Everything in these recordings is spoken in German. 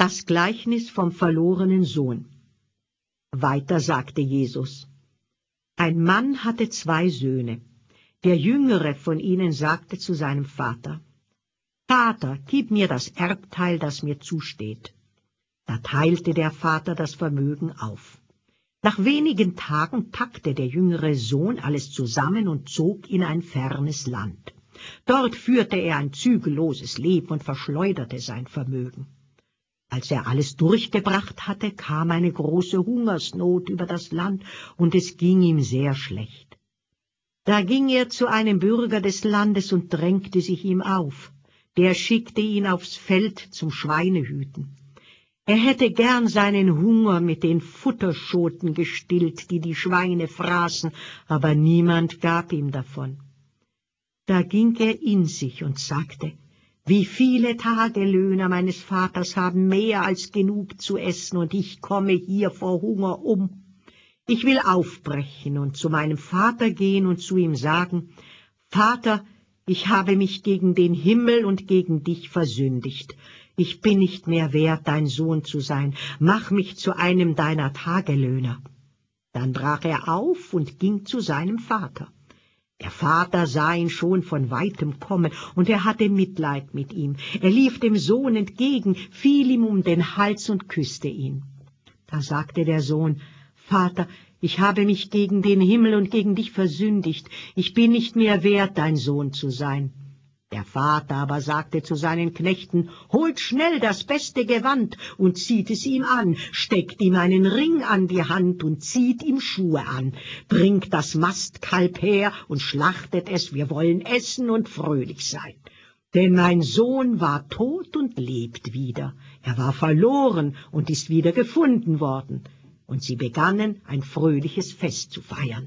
Das Gleichnis vom verlorenen Sohn. Weiter sagte Jesus: Ein Mann hatte 2 Söhne. Der jüngere von ihnen sagte zu seinem Vater: Vater, gib mir das Erbteil, das mir zusteht. Da teilte der Vater das Vermögen auf. Nach wenigen Tagen packte der jüngere Sohn alles zusammen und zog in ein fernes Land. Dort führte er ein zügelloses Leben und verschleuderte sein Vermögen. Als er alles durchgebracht hatte, kam eine große Hungersnot über das Land, und es ging ihm sehr schlecht. Da ging er zu einem Bürger des Landes und drängte sich ihm auf. Der schickte ihn aufs Feld zum Schweinehüten. Er hätte gern seinen Hunger mit den Futterschoten gestillt, die die Schweine fraßen, aber niemand gab ihm davon. Da ging er in sich und sagte: Wie viele Tagelöhner meines Vaters haben mehr als genug zu essen, und ich komme hier vor Hunger um. Ich will aufbrechen und zu meinem Vater gehen und zu ihm sagen: Vater, ich habe mich gegen den Himmel und gegen dich versündigt. Ich bin nicht mehr wert, dein Sohn zu sein. Mach mich zu einem deiner Tagelöhner. Dann brach er auf und ging zu seinem Vater. Der Vater sah ihn schon von weitem kommen, und er hatte Mitleid mit ihm. Er lief dem Sohn entgegen, fiel ihm um den Hals und küsste ihn. Da sagte der Sohn: Vater, ich habe mich gegen den Himmel und gegen dich versündigt. Ich bin nicht mehr wert, dein Sohn zu sein. Der Vater aber sagte zu seinen Knechten: Holt schnell das beste Gewand und zieht es ihm an, steckt ihm einen Ring an die Hand und zieht ihm Schuhe an. Bringt das Mastkalb her und schlachtet es, wir wollen essen und fröhlich sein. Denn mein Sohn war tot und lebt wieder. Er war verloren und ist wieder gefunden worden. Und sie begannen, ein fröhliches Fest zu feiern.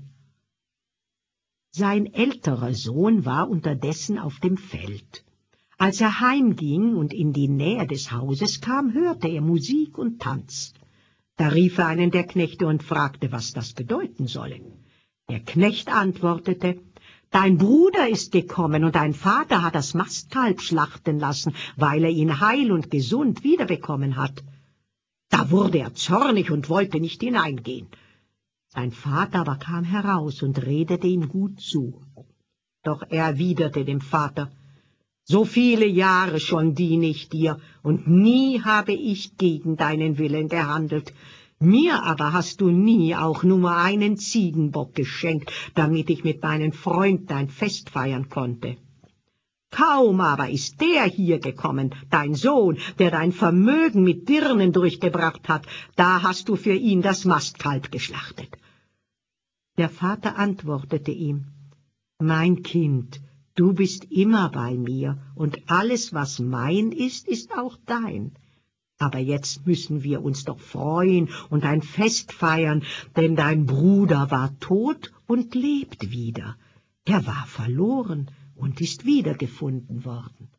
Sein älterer Sohn war unterdessen auf dem Feld. Als er heimging und in die Nähe des Hauses kam, hörte er Musik und Tanz. Da rief er einen der Knechte und fragte, was das bedeuten solle. Der Knecht antwortete: Dein Bruder ist gekommen, und dein Vater hat das Mastkalb schlachten lassen, weil er ihn heil und gesund wiederbekommen hat. Da wurde er zornig und wollte nicht hineingehen. Sein Vater aber kam heraus und redete ihm gut zu. Doch er erwiderte dem Vater: So viele Jahre schon diene ich dir, und nie habe ich gegen deinen Willen gehandelt. Mir aber hast du nie auch nur einen Ziegenbock geschenkt, damit ich mit meinen Freunden ein Fest feiern konnte. Kaum aber ist der hier gekommen, dein Sohn, der dein Vermögen mit Dirnen durchgebracht hat, da hast du für ihn das Mastkalb geschlachtet. Der Vater antwortete ihm: Mein Kind, du bist immer bei mir, und alles, was mein ist, ist auch dein. Aber jetzt müssen wir uns doch freuen und ein Fest feiern, denn dein Bruder war tot und lebt wieder. Er war verloren und ist wiedergefunden worden.